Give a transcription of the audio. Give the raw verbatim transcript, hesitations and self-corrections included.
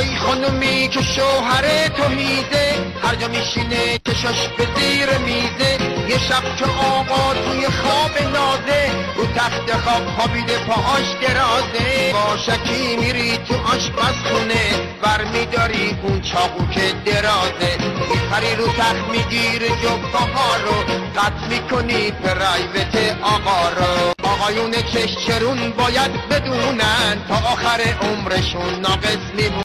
ای خانومی که شوهر تو هیزه، هر جا میشینه چشاش به زیر میزه. یه شب که آقا توی خواب نازه، رو تخت خواب خوابیده پاهاش درازه. با شکی میری تو آشپزخونه، ور میداری اون چاقو که درازه. میپری رو تخت میگیری جبه ها رو، قطع میکنی پرایوت آقا رو. آقایون چشچرون باید بدونن تا آخر عمرشون ناقص میمونن.